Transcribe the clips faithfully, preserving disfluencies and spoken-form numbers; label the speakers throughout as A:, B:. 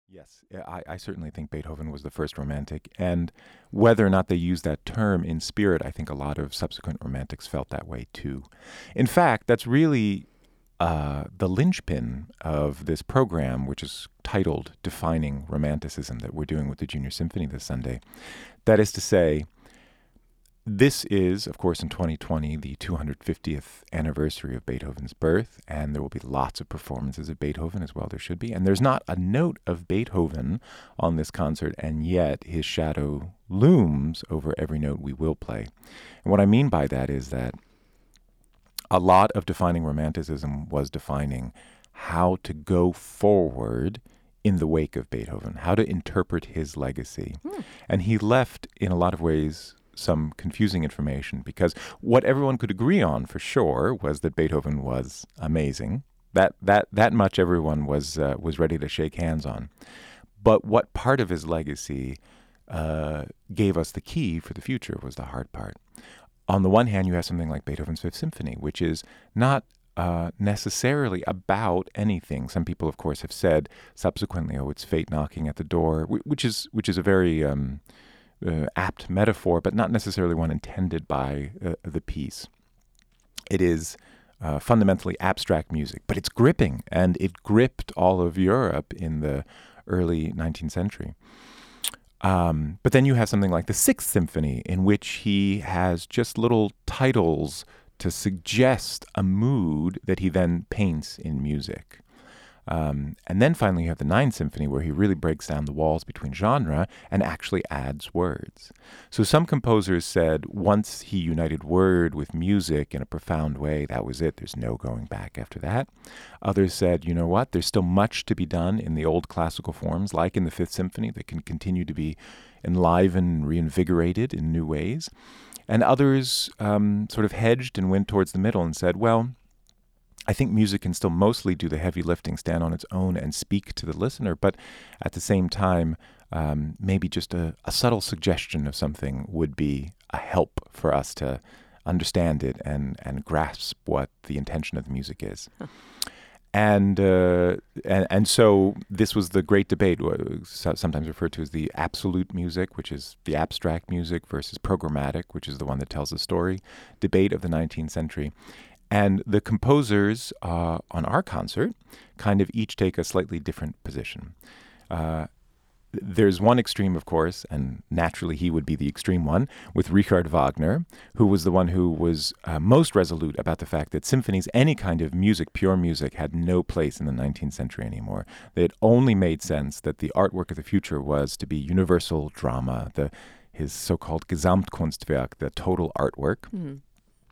A: Yes, yeah, I, I certainly think Beethoven was the first romantic. And whether or not they use that term in spirit, I think a lot of subsequent romantics felt that way too. In fact, that's really uh, the linchpin of this program, which is titled Defining Romanticism, that we're doing with the Junior Symphony this Sunday. That is to say, this is, of course, in twenty twenty, the two hundred fiftieth anniversary of Beethoven's birth, and there will be lots of performances of Beethoven as well. There should be. And there's not a note of Beethoven on this concert, and yet his shadow looms over every note we will play. And what I mean by that is that a lot of defining Romanticism was defining how to go forward in the wake of Beethoven, how to interpret his legacy. Hmm. And he left, in a lot of ways, some confusing information, because what everyone could agree on for sure was that Beethoven was amazing. That that that much everyone was uh, was ready to shake hands on. But what part of his legacy uh, gave us the key for the future was the hard part. On the one hand, you have something like Beethoven's Fifth Symphony, which is not uh, necessarily about anything. Some people, of course, have said subsequently, "Oh, it's fate knocking at the door," which is which is a very um, Uh, apt metaphor, but not necessarily one intended by uh, the piece. It is uh, fundamentally abstract music, but it's gripping, and it gripped all of Europe in the early nineteenth century. Um, but then you have something like the Sixth Symphony, in which he has just little titles to suggest a mood that he then paints in music. Um, and then finally you have the Ninth Symphony, where he really breaks down the walls between genre and actually adds words. So some composers said once he united word with music in a profound way, that was it. There's no going back after that. Others said, you know what, there's still much to be done in the old classical forms, like in the Fifth Symphony, that can continue to be enlivened, reinvigorated in new ways. And others um, sort of hedged and went towards the middle and said, well, I think music can still mostly do the heavy lifting, stand on its own, and speak to the listener. But at the same time, um, maybe just a, a subtle suggestion of something would be a help for us to understand it and, and grasp what the intention of the music is. Huh. And, uh, and and so this was the great debate, sometimes referred to as the absolute music, which is the abstract music, versus programmatic, which is the one that tells the story, debate of the nineteenth century. And the composers uh, on our concert kind of each take a slightly different position. Uh, there's one extreme, of course, and naturally he would be the extreme one, with Richard Wagner, who was the one who was uh, most resolute about the fact that symphonies, any kind of music, pure music, had no place in the nineteenth century anymore. It only made sense that the artwork of the future was to be universal drama, the his so-called Gesamtkunstwerk, the total artwork. Mm.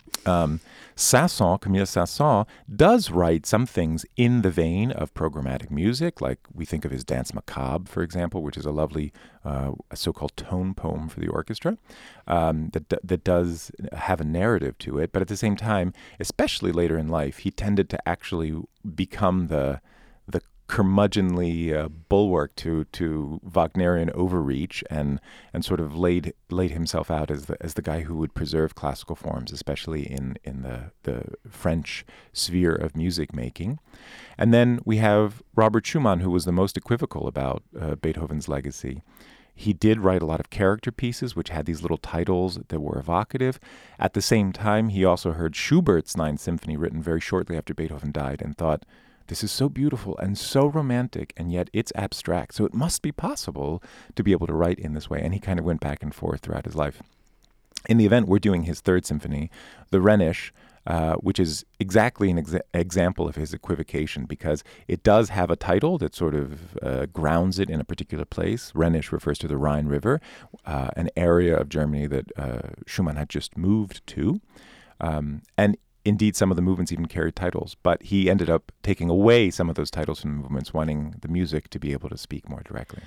A: Um, Saint-Saëns, Camille Saint-Saëns, does write some things in the vein of programmatic music, like we think of his Danse Macabre, for example, which is a lovely uh, a so-called tone poem for the orchestra um, that, that does have a narrative to it. But at the same time, especially later in life, he tended to actually become the the curmudgeonly uh, bulwark to to Wagnerian overreach, and and sort of laid laid himself out as the as the guy who would preserve classical forms, especially in in the the French sphere of music making. And then we have Robert Schumann, who was the most equivocal about uh, Beethoven's legacy. He did write a lot of character pieces, which had these little titles that were evocative. At the same time, he also heard Schubert's Ninth Symphony, written very shortly after Beethoven died, and thought, this is so beautiful and so romantic, and yet it's abstract. So it must be possible to be able to write in this way. And he kind of went back and forth throughout his life. In the event, we're doing his Third Symphony, the Rhenish, uh, which is exactly an exa- example of his equivocation, because it does have a title that sort of uh, grounds it in a particular place. Rhenish refers to the Rhine River, uh, an area of Germany that uh, Schumann had just moved to. Um, and Indeed, some of the movements even carried titles, but he ended up taking away some of those titles from the movements, wanting the music to be able to speak more directly.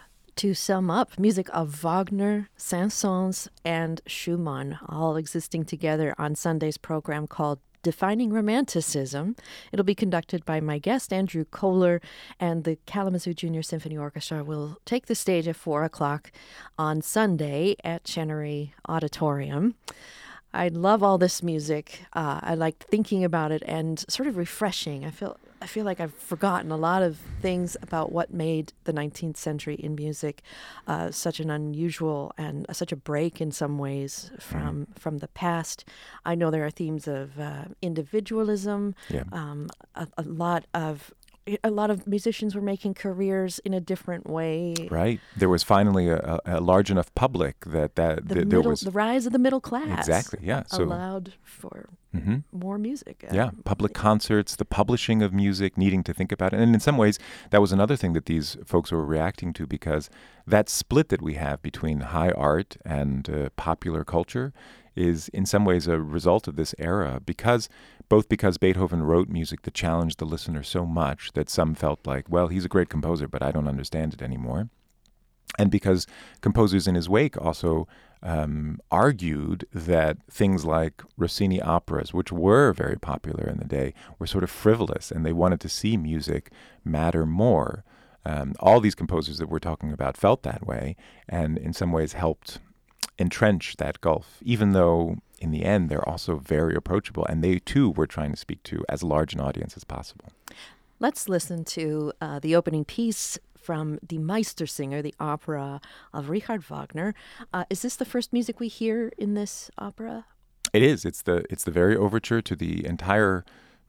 B: To sum up, music of Wagner, Saint-Saëns, and Schumann, all existing together on Sunday's program called Defining Romanticism. It'll be conducted by my guest, Andrew Kohler, and the Kalamazoo Junior Symphony Orchestra will take the stage at four o'clock on Sunday at Chenery Auditorium. I love all this music. Uh, I like thinking about it, and sort of refreshing. I feel I feel like I've forgotten a lot of things about what made the nineteenth century in music uh, such an unusual and uh, such a break in some ways from mm. from the past. I know there are themes of uh, individualism,
A: yeah.
B: um, a, a lot of a lot of musicians were making careers in a different way.
A: Right. There was finally a, a large enough public that, that
B: the
A: th-
B: middle,
A: there was...
B: the rise of the middle class.
A: Exactly, yeah. So,
B: allowed for mm-hmm. more music.
A: Yeah, public concerts, the publishing of music, needing to think about it. And in some ways, that was another thing that these folks were reacting to, because that split that we have between high art and uh, popular culture is in some ways a result of this era, because both because Beethoven wrote music that challenged the listener so much that some felt like, well, he's a great composer, but I don't understand it anymore. And because composers in his wake also um, argued that things like Rossini operas, which were very popular in the day, were sort of frivolous, and they wanted to see music matter more. Um, all these composers that we're talking about felt that way, and in some ways helped entrench that gulf, even though in the end they're also very approachable, and they too were trying to speak to as large an audience as possible.
B: Let's listen to uh, the opening piece from Die Meistersinger, the opera of Richard Wagner. Uh, is this the first music we hear in this opera?
A: It is. It's the it's the very overture to the entire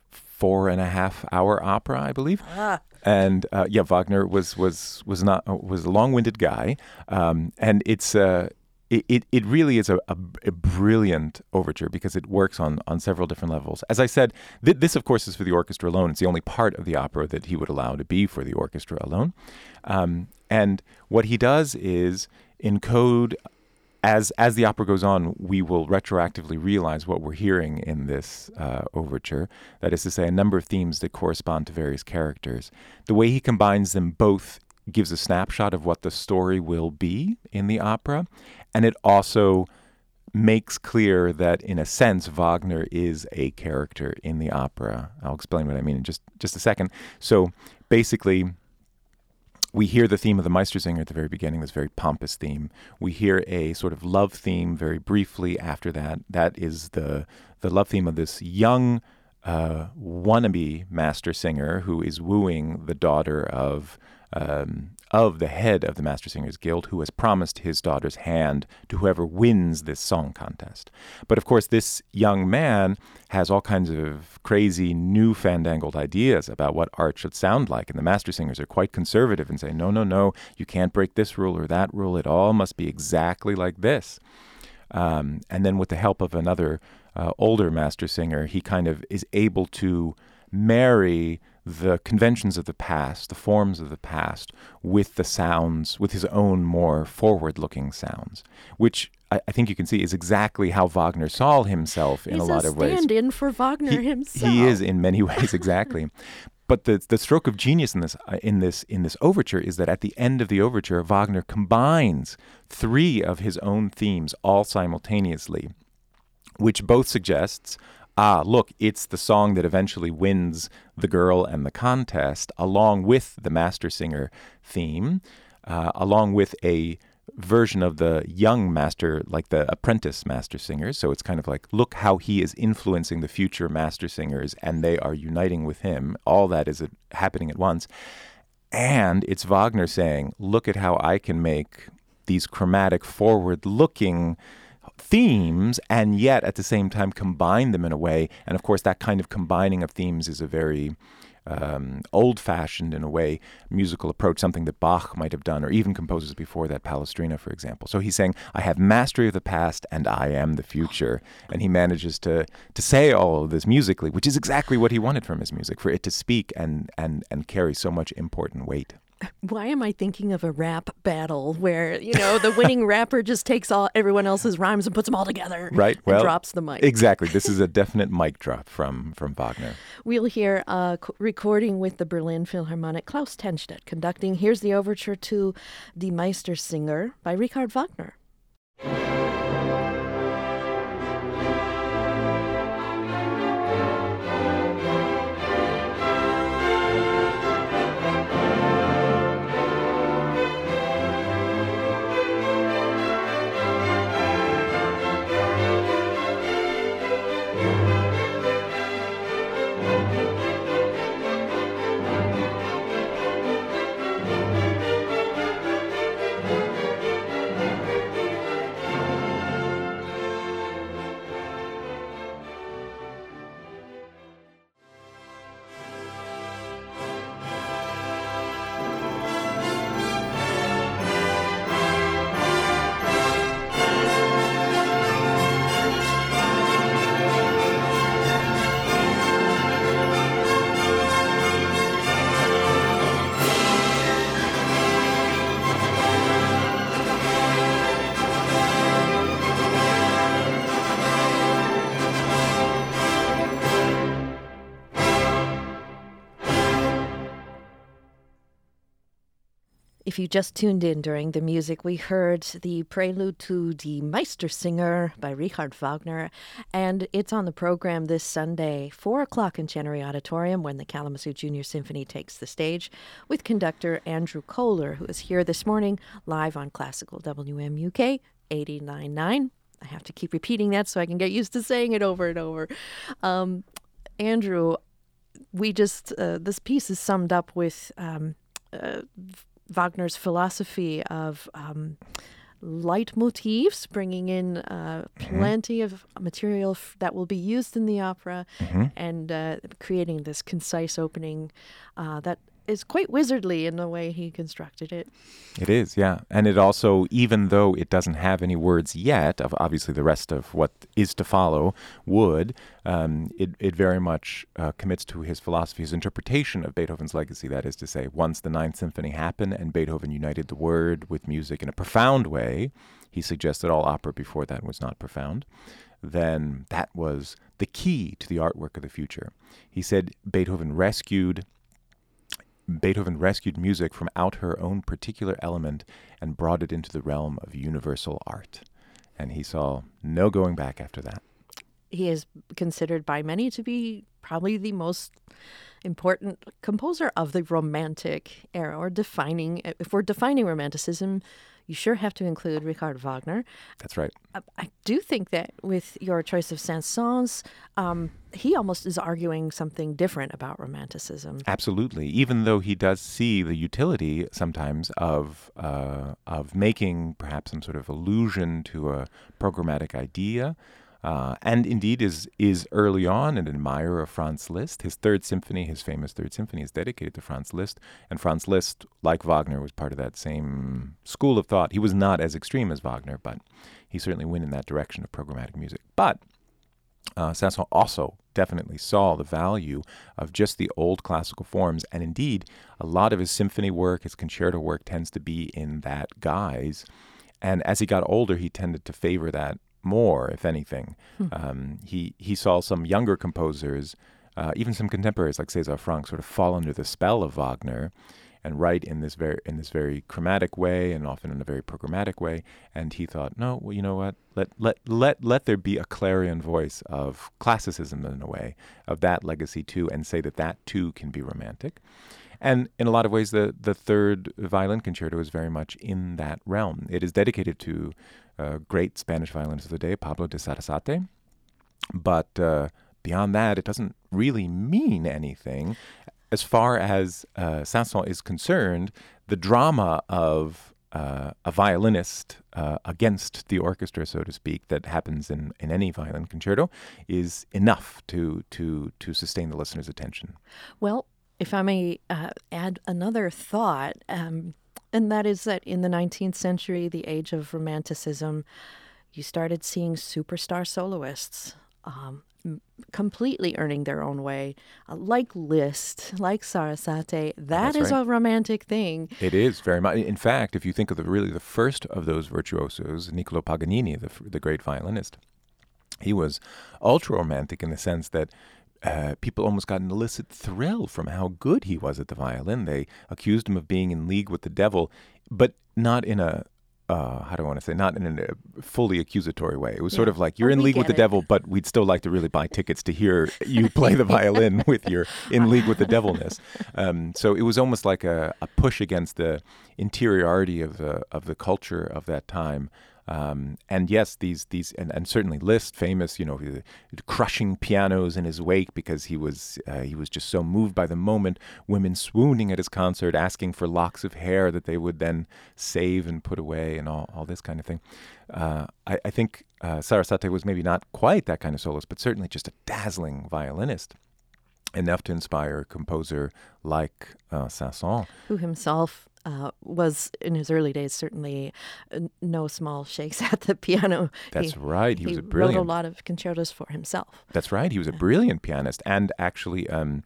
A: four and a half hour opera, I believe.
B: Ah.
A: And uh, yeah, Wagner was was was not was a long-winded guy, um, and it's. Uh, It, it it really is a, a, a brilliant overture, because it works on, on several different levels. As I said, th- this, of course, is for the orchestra alone. It's the only part of the opera that he would allow to be for the orchestra alone. Um, and what he does is encode, as as the opera goes on, we will retroactively realize what we're hearing in this uh, overture. That is to say, a number of themes that correspond to various characters. The way he combines them both gives a snapshot of what the story will be in the opera, and it also makes clear that, in a sense, Wagner is a character in the opera. I'll explain what I mean in just, just a second. So basically, we hear the theme of the Meistersinger at the very beginning, this very pompous theme. We hear a sort of love theme very briefly after that. That is the the love theme of this young uh, wannabe master singer who is wooing the daughter of Um, of the head of the Mastersingers Guild, who has promised his daughter's hand to whoever wins this song contest. But of course, this young man has all kinds of crazy, new-fandangled ideas about what art should sound like, and the Mastersingers are quite conservative and say, no, no, no, you can't break this rule or that rule. It all must be exactly like this. Um, and then with the help of another uh, older Mastersinger, he kind of is able to marry the conventions of the past, the forms of the past, with the sounds, with his own more forward-looking sounds, which I, I think you can see is exactly how Wagner saw himself in
B: He's
A: a lot
B: a
A: of ways.
B: He's a stand-in for Wagner
A: he,
B: himself.
A: He is in many ways, exactly. But the the stroke of genius in this uh, in this in this overture is that at the end of the overture, Wagner combines three of his own themes all simultaneously, which both suggests, ah, look, it's the song that eventually wins the girl and the contest, along with the Mastersinger theme, uh, along with a version of the young master, like the apprentice Mastersingers. So it's kind of like, look how he is influencing the future Mastersingers, and they are uniting with him. All that is uh, happening at once. And it's Wagner saying, look at how I can make these chromatic, forward-looking themes, and yet at the same time combine them in a way. And of course, that kind of combining of themes is a very um, old-fashioned, in a way, musical approach, something that Bach might have done, or even composers before that, Palestrina, for example. So he's saying, I have mastery of the past, and I am the future. And he manages to to say all of this musically, which is exactly what he wanted from his music, for it to speak and and and carry so much important weight.
B: Why am I thinking of a rap battle where, you know, the winning rapper just takes all everyone else's rhymes and puts them all together,
A: right? Well,
B: and drops the mic.
A: Exactly. This is a definite mic drop from, from Wagner.
B: We'll hear a recording with the Berlin Philharmonic, Klaus Tenstedt conducting. Here's the overture to Die Meistersinger by Richard Wagner. If you just tuned in during the music, we heard the prelude to Die Meistersinger by Richard Wagner, and it's on the program this Sunday, four o'clock in Chenery Auditorium, when the Kalamazoo Junior Symphony takes the stage, with conductor Andrew Kohler, who is here this morning live on Classical W M U K eighty-nine point nine. I have to keep repeating that so I can get used to saying it over and over. Um, Andrew, we just, uh, this piece is summed up with um, uh, Wagner's philosophy of um, leitmotifs, bringing in uh, mm-hmm. plenty of material f- that will be used in the opera, mm-hmm. and uh, creating this concise opening uh, that is quite wizardly in the way he constructed it.
A: It is, yeah. And it also, even though it doesn't have any words yet, of obviously the rest of what is to follow would, um, it, it very much uh, commits to his philosophy, his interpretation of Beethoven's legacy. That is to say, once the Ninth Symphony happened and Beethoven united the word with music in a profound way, he suggested all opera before that was not profound, then that was the key to the artwork of the future. He said Beethoven rescued Beethoven rescued music from out her own particular element and brought it into the realm of universal art. And he saw no going back after that.
B: He is considered by many to be probably the most important composer of the Romantic era, or defining, if we're defining Romanticism, you sure have to include Richard Wagner.
A: That's right.
B: I, I do think that with your choice of Saint-Saëns, um, he almost is arguing something different about Romanticism.
A: Absolutely. Even though he does see the utility sometimes of uh, of making perhaps some sort of allusion to a programmatic idea, Uh, and indeed is is early on an admirer of Franz Liszt. His Third Symphony, his famous Third Symphony, is dedicated to Franz Liszt. And Franz Liszt, like Wagner, was part of that same school of thought. He was not as extreme as Wagner, but he certainly went in that direction of programmatic music. But uh, Saint-Saëns also definitely saw the value of just the old classical forms. And indeed, a lot of his symphony work, his concerto work, tends to be in that guise. And as he got older, he tended to favor that more, if anything. Hmm. Um, he he saw some younger composers, uh, even some contemporaries like César Franck, sort of fall under the spell of Wagner and write in this very in this very chromatic way and often in a very programmatic way. And he thought, no, well, you know what? Let let let let there be a clarion voice of classicism in a way, of that legacy too, and say that that too can be romantic. And in a lot of ways, the the third violin concerto is very much in that realm. It is dedicated to a great Spanish violinist of the day, Pablo de Sarasate. But uh, beyond that, it doesn't really mean anything. As far as uh, Saint-Saëns is concerned, the drama of uh, a violinist uh, against the orchestra, so to speak, that happens in, in any violin concerto is enough to to to sustain the listener's attention.
B: Well, if I may uh, add another thought, um, and that is that in the nineteenth century, the age of Romanticism, you started seeing superstar soloists um, m- completely earning their own way, uh, like Liszt, like Sarasate. That
A: That's
B: is
A: right.
B: a romantic thing.
A: It is very much. In fact, if you think of the really the first of those virtuosos, Niccolò Paganini, the the great violinist, he was ultra romantic in the sense that Uh, people almost got an illicit thrill from how good he was at the violin. They accused him of being in league with the devil, but not in a, uh, how do I want to say, not in a fully accusatory way. It was
B: Yeah.
A: sort of like, you're
B: Oh,
A: in
B: we
A: league with
B: get
A: the
B: it.
A: devil, but we'd still like to really buy tickets to hear you play the violin with your in league with the devilness. Um, so it was almost like a, a push against the interiority of the, of the culture of that time. Um, and yes, these these and, and certainly Liszt, famous, you know, crushing pianos in his wake because he was uh, he was just so moved by the moment. Women swooning at his concert, asking for locks of hair that they would then save and put away, and all, all this kind of thing. Uh, I, I think uh, Sarasate was maybe not quite that kind of soloist, but certainly just a dazzling violinist, enough to inspire a composer like uh, Saint-Saëns,
B: Who himself Uh, was in his early days certainly uh, no small shakes at the piano.
A: That's
B: he,
A: right. He,
B: he
A: was a brilliant.
B: wrote a lot of concertos for himself.
A: That's right. He was a brilliant pianist, and actually um,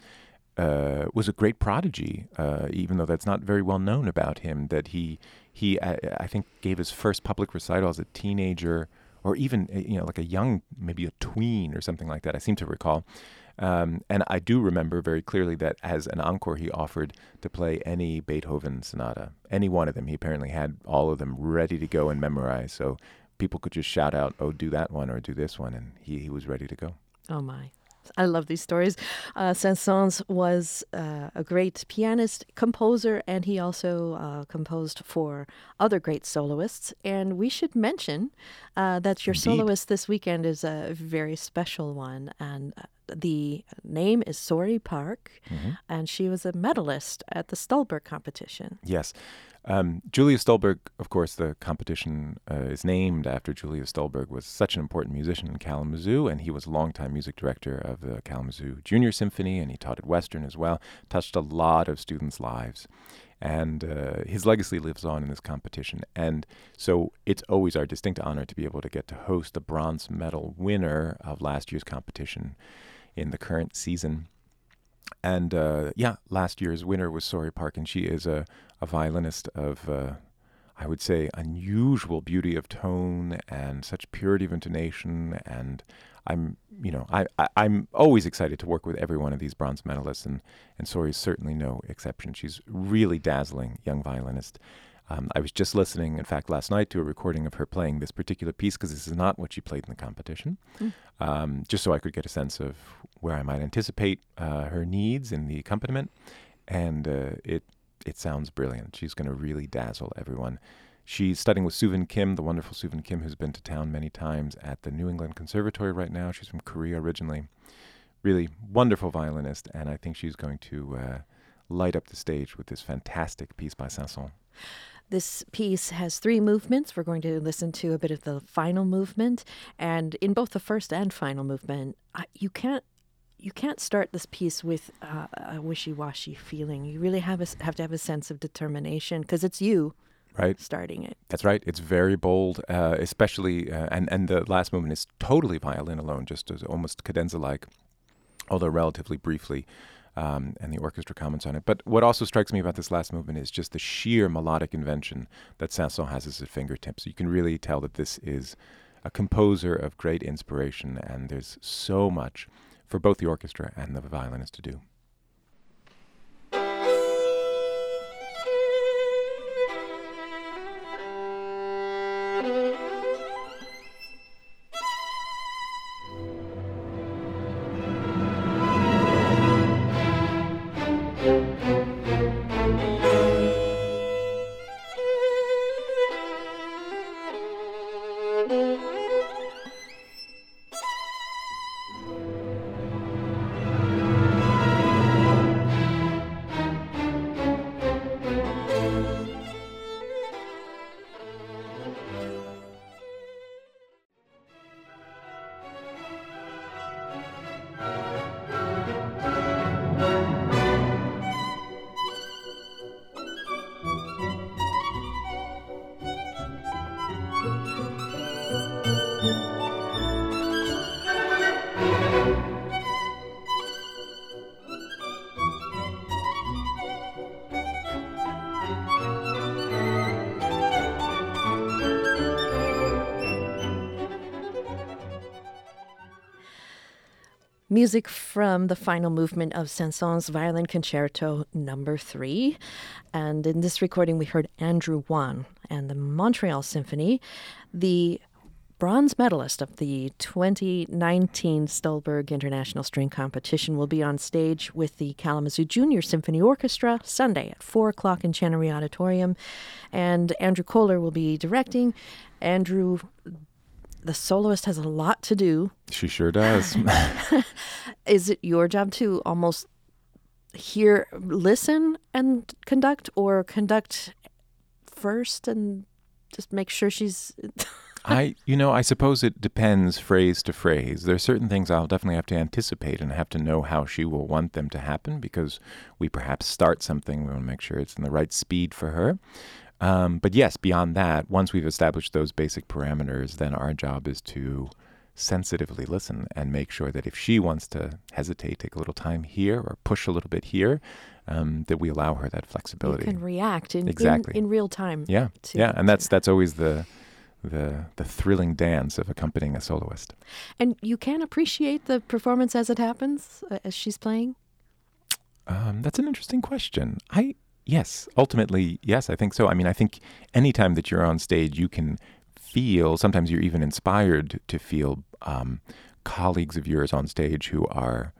A: uh, was a great prodigy. Uh, even though that's not very well known about him, that he he I, I think gave his first public recital as a teenager, or even you know like a young, maybe a tween or something like that. I seem to recall. Um, and I do remember very clearly that as an encore, he offered to play any Beethoven sonata, any one of them. He apparently had all of them ready to go and memorize. So people could just shout out, oh, do that one or do this one. And he, he was ready to go.
B: Oh, my. I love these stories. Uh, Saint-Saëns was uh, a great pianist, composer, and he also uh, composed for other great soloists. And we should mention uh, that your
A: Indeed.
B: soloist this weekend is a very special one. And the name is Sori Park, mm-hmm. and she was a medalist at the Stolberg competition.
A: Yes. Um, Julia Stolberg, of course, the competition uh, is named after Julia Stolberg, was such an important musician in Kalamazoo, and he was a longtime music director of the Kalamazoo Junior Symphony, and he taught at Western as well, touched a lot of students' lives. And uh, his legacy lives on in this competition. And so it's always our distinct honor to be able to get to host the bronze medal winner of last year's competition in the current season. And uh, yeah, last year's winner was Sori Park, and she is a, a violinist of, uh, I would say, unusual beauty of tone and such purity of intonation. And I'm, you know, I, I, I'm always excited to work with every one of these bronze medalists, and, and Sori is certainly no exception. She's really dazzling young violinist. Um, I was just listening, in fact, last night to a recording of her playing this particular piece, because this is not what she played in the competition, mm. um, just so I could get a sense of where I might anticipate uh, her needs in the accompaniment. And uh, it it sounds brilliant. She's going to really dazzle everyone. She's studying with Suvin Kim, the wonderful Suvin Kim, who's been to town many times at the New England Conservatory right now. She's from Korea originally. Really wonderful violinist, and I think she's going to uh, light up the stage with this fantastic piece by Saint-Saëns.
B: This piece has three movements. We're going to listen to a bit of the final movement, and in both the first and final movement, you can't you can't start this piece with uh, a wishy-washy feeling. You really have a, have to have a sense of determination, because it's you
A: right
B: starting it.
A: That's right. It's very bold, uh, especially, uh, and and the last movement is totally violin alone, just as almost cadenza-like, although relatively briefly. Um, and the orchestra comments on it. But what also strikes me about this last movement is just the sheer melodic invention that Saint-Saëns has at his fingertips. You can really tell that this is a composer of great inspiration, and there's so much for both the orchestra and the violinist to do.
B: Music from the final movement of Saint-Saëns Violin Concerto Number Three, and in this recording we heard Andrew Wan and the Montreal Symphony. The bronze medalist of the twenty nineteen Stolberg International String Competition will be on stage with the Kalamazoo Junior Symphony Orchestra Sunday at four o'clock in Chenery Auditorium, and Andrew Kohler will be directing. Andrew, the soloist has a lot to do.
A: She sure does.
B: Is it your job to almost hear, listen and conduct, or conduct first and just make sure she's...
A: I, you know, I suppose it depends phrase to phrase. There are certain things I'll definitely have to anticipate and have to know how she will want them to happen, because we perhaps start something, we want to make sure it's in the right speed for her. Um, but yes, beyond that, once we've established those basic parameters, then our job is to sensitively listen and make sure that if she wants to hesitate, take a little time here or push a little bit here, um, that we allow her that flexibility.
B: You can react in,
A: exactly.
B: in, in real time.
A: Yeah,
B: to,
A: yeah, and that's that's always the the the thrilling dance of accompanying a soloist.
B: And you can appreciate the performance as it happens, uh, as she's playing?
A: Um, that's an interesting question. I yes, ultimately, yes, I think so. I mean, I think anytime that you're on stage, you can feel, sometimes you're even inspired to feel um, colleagues of yours on stage who are,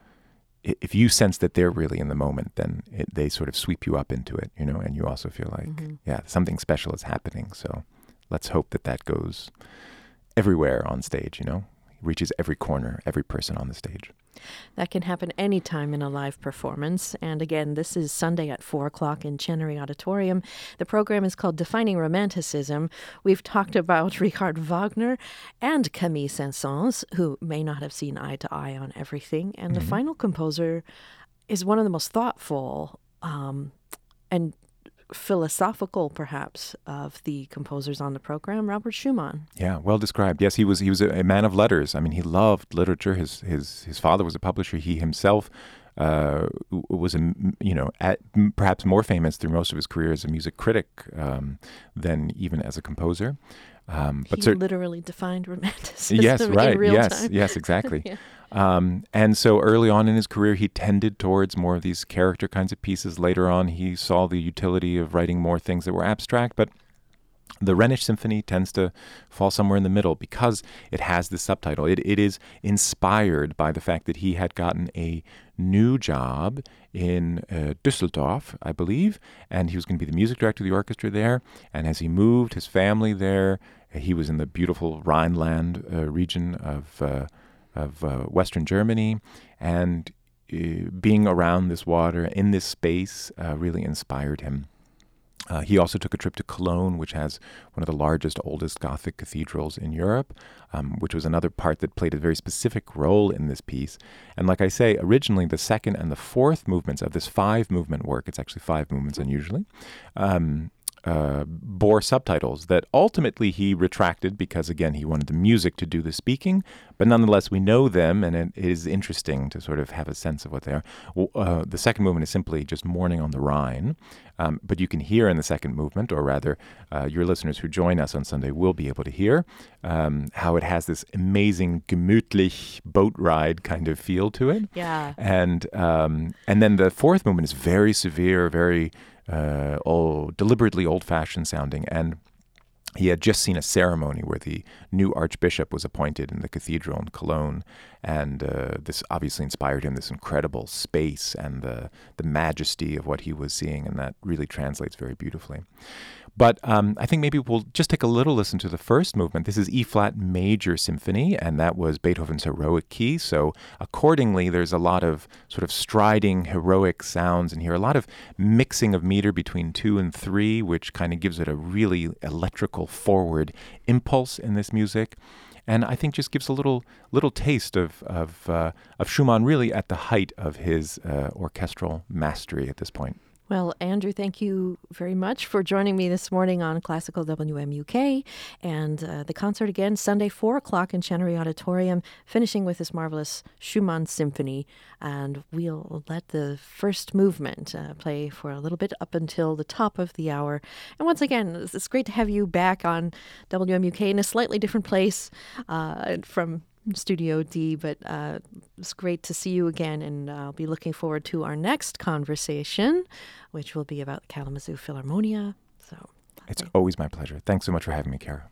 A: if you sense that they're really in the moment, then it, they sort of sweep you up into it, you know, and you also feel like, mm-hmm. yeah, something special is happening. So let's hope that that goes everywhere on stage, you know, reaches every corner, every person on the stage.
B: That can happen anytime in a live performance. And again, this is Sunday at four o'clock in Chenery Auditorium. The program is called Defining Romanticism. We've talked about Richard Wagner and Camille Saint-Saëns, who may not have seen eye to eye on everything. And mm-hmm. the final composer is one of the most thoughtful um, and philosophical, perhaps, of the composers on the program, Robert Schumann.
A: Yeah, well described. Yes, he was he was a, a man of letters. I mean, he loved literature. His his his father was a publisher. He himself uh, was a you know at, perhaps more famous through most of his career as a music critic um, than even as a composer.
B: Um, but he cert- literally defined romanticism.
A: Yes, right.
B: In real
A: yes,
B: time.
A: yes, exactly.
B: yeah.
A: Um, and so early on in his career, he tended towards more of these character kinds of pieces. Later on, he saw the utility of writing more things that were abstract. But the Rhenish Symphony tends to fall somewhere in the middle because it has this subtitle. It, it is inspired by the fact that he had gotten a new job in uh, Düsseldorf, I believe, and he was going to be the music director of the orchestra there. And as he moved his family there, he was in the beautiful Rhineland uh, region of uh, of uh, Western Germany, and uh, being around this water in this space uh, really inspired him. Uh, he also took a trip to Cologne, which has one of the largest, oldest Gothic cathedrals in Europe, um, which was another part that played a very specific role in this piece. And like I say, originally the second and the fourth movements of this five-movement work, it's actually five movements unusually, um, Uh, bore subtitles that ultimately he retracted because, again, he wanted the music to do the speaking. But nonetheless, we know them, and it is interesting to sort of have a sense of what they are. Uh, the second movement is simply just Morning on the Rhine. Um, but you can hear in the second movement, or rather, uh, your listeners who join us on Sunday will be able to hear um, how it has this amazing gemütlich boat ride kind of feel to it.
B: Yeah.
A: And um, and then the fourth movement is very severe, very Uh, oh, deliberately old-fashioned sounding, and he had just seen a ceremony where the new archbishop was appointed in the cathedral in Cologne, and uh, this obviously inspired him, this incredible space and the the majesty of what he was seeing, and that really translates very beautifully. But um, I think maybe we'll just take a little listen to the first movement. This is E-flat Major Symphony, and that was Beethoven's heroic key. So accordingly, there's a lot of sort of striding, heroic sounds in here, a lot of mixing of meter between two and three, which kind of gives it a really electrical forward impulse in this music. And I think just gives a little little taste of of, uh, of Schumann really at the height of his uh, orchestral mastery at this point.
B: Well, Andrew, thank you very much for joining me this morning on Classical W M U K. And uh, the concert again, Sunday, four o'clock in Chenery Auditorium, finishing with this marvelous Schumann Symphony. And we'll let the first movement uh, play for a little bit up until the top of the hour. And once again, it's great to have you back on W M U K in a slightly different place uh, from Studio D, but uh, it's great to see you again, and uh, I'll be looking forward to our next conversation, which will be about the Kalamazoo Philharmonia. So
A: it's always my pleasure. Thanks so much for having me, Kara.